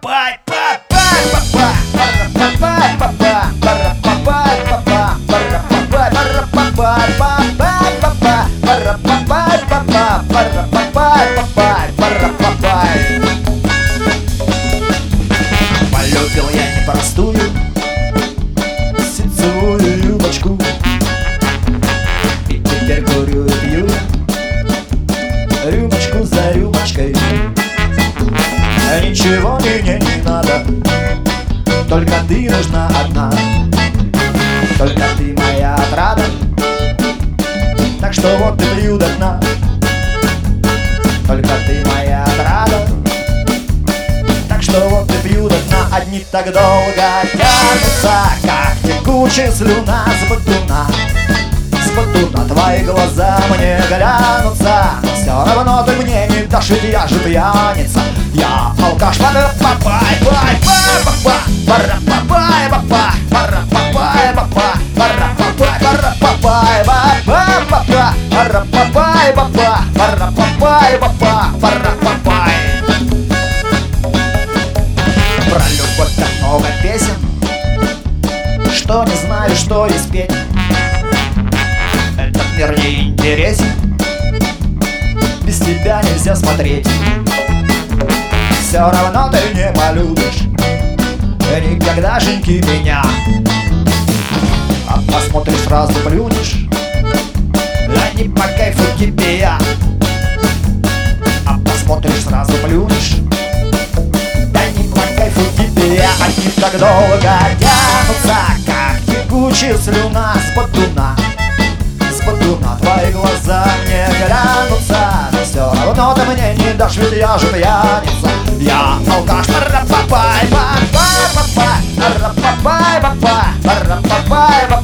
Папай, папай, папай, папай, папай, папай, папай, папай, папай. Полюбил я непростую ситцевую юбочку, и теперь курю и пью рюмочку за рюмочкой. Ничего мне не надо, только ты нужна одна, только ты моя отрада. Так что вот и пью до дна, только ты моя отрада. Так что вот и пью до дна. Одни так долго тянутся, как текучая слюна с батуна. С батуна твои глаза мне глянутся, но все равно ты мне не дашь, ведь я же пьяница. Я алкаш. Папай, папай, папай, папай, папай, папай, папай, папай, папай, папай, папай, папай, папай. Про любовь так много песен, что не знаю, что и спеть. Этот мир не интересен, без тебя нельзя смотреть. Все равно ты не полюбишь никогдашеньки меня, а посмотришь, сразу плюнешь. Да не по кайфу тебе я, а посмотришь, сразу плюнешь. Да не по кайфу тебе я. Они так долго тянутся, как текучая слюна с батуна. С батуна твои глаза мне глянутся, но все равно ты мне не дашь, ведь я же пьяница. Я алкаш. Папай, папай, папай, папай, папай, папай, папай,